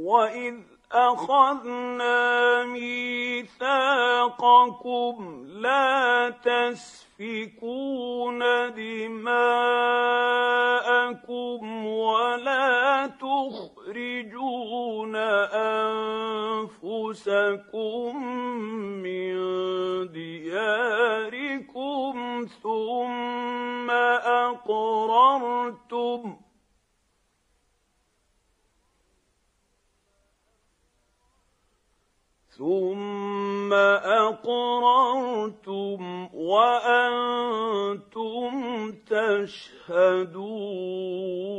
وإذ أخذنا ميثاقكم لا تسفكون دماءكم ولا تخرجون أنفسكم من دياركم ثم أقررتم وأنتم تشهدون.